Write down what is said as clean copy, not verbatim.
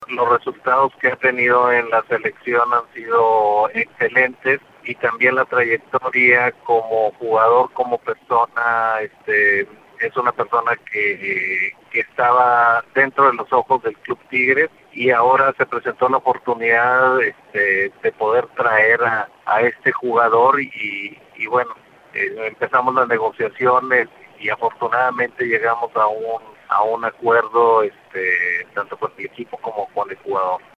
Los resultados que ha tenido en la selección han sido excelentes y también la trayectoria como jugador, como persona, es una persona que estaba dentro de los ojos del Club Tigres y ahora se presentó la oportunidad de poder traer a este jugador y bueno, empezamos las negociaciones y afortunadamente llegamos a un acuerdo tanto con el equipo como con el jugador.